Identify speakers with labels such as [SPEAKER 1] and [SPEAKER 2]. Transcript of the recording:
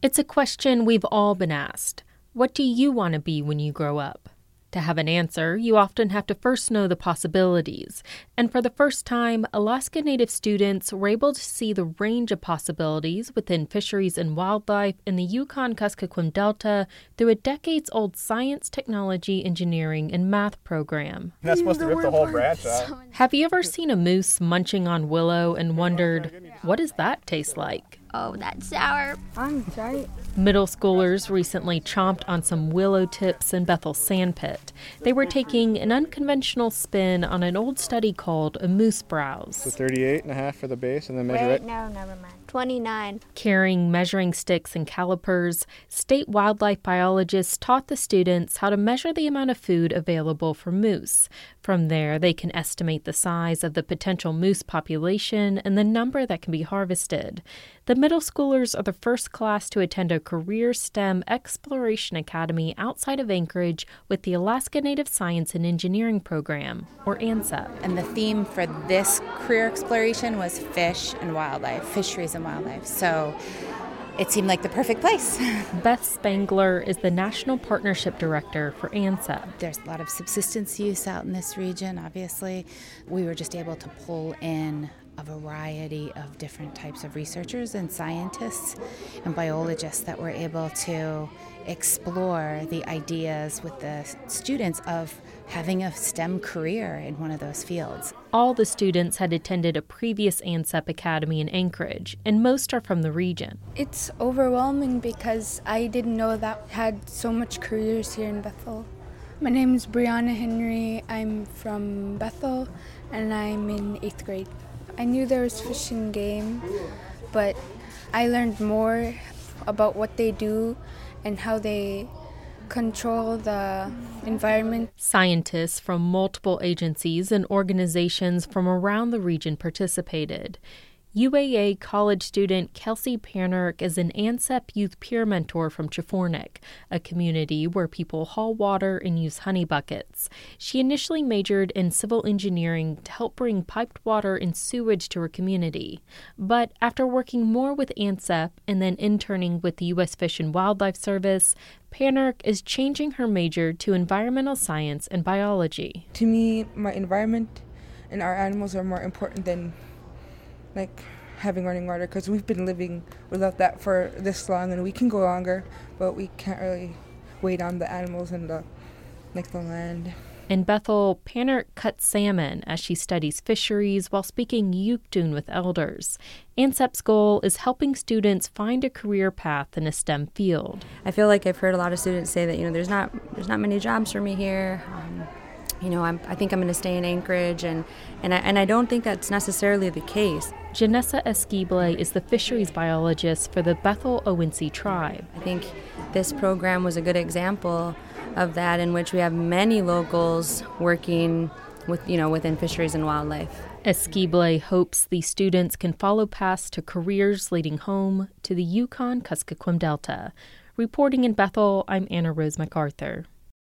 [SPEAKER 1] It's a question we've all been asked. What do you want to be when you grow up? To have an answer, you often have to first know the possibilities. And for the first time, Alaska Native students were able to see the range of possibilities within fisheries and wildlife in the Yukon-Kuskokwim Delta through a decades-old science, technology, engineering, and math program.
[SPEAKER 2] You're not supposed to rip the whole branch out.
[SPEAKER 1] Have you ever seen a moose munching on willow and wondered, what does that taste like?
[SPEAKER 3] Oh, that's sour.
[SPEAKER 4] I'm sorry.
[SPEAKER 1] Middle schoolers recently chomped on some willow tips in Bethel Sandpit. They were taking an unconventional spin on an old study called a moose browse.
[SPEAKER 2] So 38.5 for the base and then measure it.
[SPEAKER 3] No, never mind. 29.
[SPEAKER 1] Carrying measuring sticks and calipers, state wildlife biologists taught the students how to measure the amount of food available for moose. From there, they can estimate the size of the potential moose population and the number that can be harvested. The middle schoolers are the first class to attend a career STEM exploration academy outside of Anchorage with the Alaska Native Science and Engineering Program, or ANSEP.
[SPEAKER 5] And the theme for this career exploration was fish and wildlife, fisheries and wildlife. So it seemed like the perfect place.
[SPEAKER 1] Beth Spangler is the National Partnership Director for ANSEP.
[SPEAKER 5] There's a lot of subsistence use out in this region, obviously. We were just able to pull in a variety of different types of researchers and scientists and biologists that were able to explore the ideas with the students of having a STEM career in one of those fields.
[SPEAKER 1] All the students had attended a previous ANSEP academy in Anchorage, and most are from the region.
[SPEAKER 4] It's overwhelming because I didn't know that had so much careers here in Bethel. My name is Brianna Henry. I'm from Bethel, and I'm in 8th grade. I knew there was fish and game, but I learned more about what they do and how they control the environment.
[SPEAKER 1] Scientists from multiple agencies and organizations from around the region participated. UAA college student Kelsey Panurk is an ANSEP youth peer mentor from Chafornik, a community where people haul water and use honey buckets. She initially majored in civil engineering to help bring piped water and sewage to her community. But after working more with ANSEP and then interning with the U.S. Fish and Wildlife Service, Panurk is changing her major to environmental science and biology.
[SPEAKER 6] To me, my environment and our animals are more important than having running water, because we've been living without that for this long, and we can go longer, but we can't really wait on the animals and the land.
[SPEAKER 1] In Bethel, Panurk cuts salmon as she studies fisheries while speaking Yukdun with elders. ANSEP's goal is helping students find a career path in a STEM field.
[SPEAKER 7] I feel like I've heard a lot of students say that there's not many jobs for me here. I think I'm going to stay in Anchorage, and I don't think that's necessarily the case.
[SPEAKER 1] Janessa Esquible is the fisheries biologist for the Bethel Owensee tribe.
[SPEAKER 7] I think this program was a good example of that, in which we have many locals working within fisheries and wildlife.
[SPEAKER 1] Esquible hopes these students can follow paths to careers leading home to the Yukon-Kuskokwim Delta. Reporting in Bethel, I'm Anna Rose MacArthur.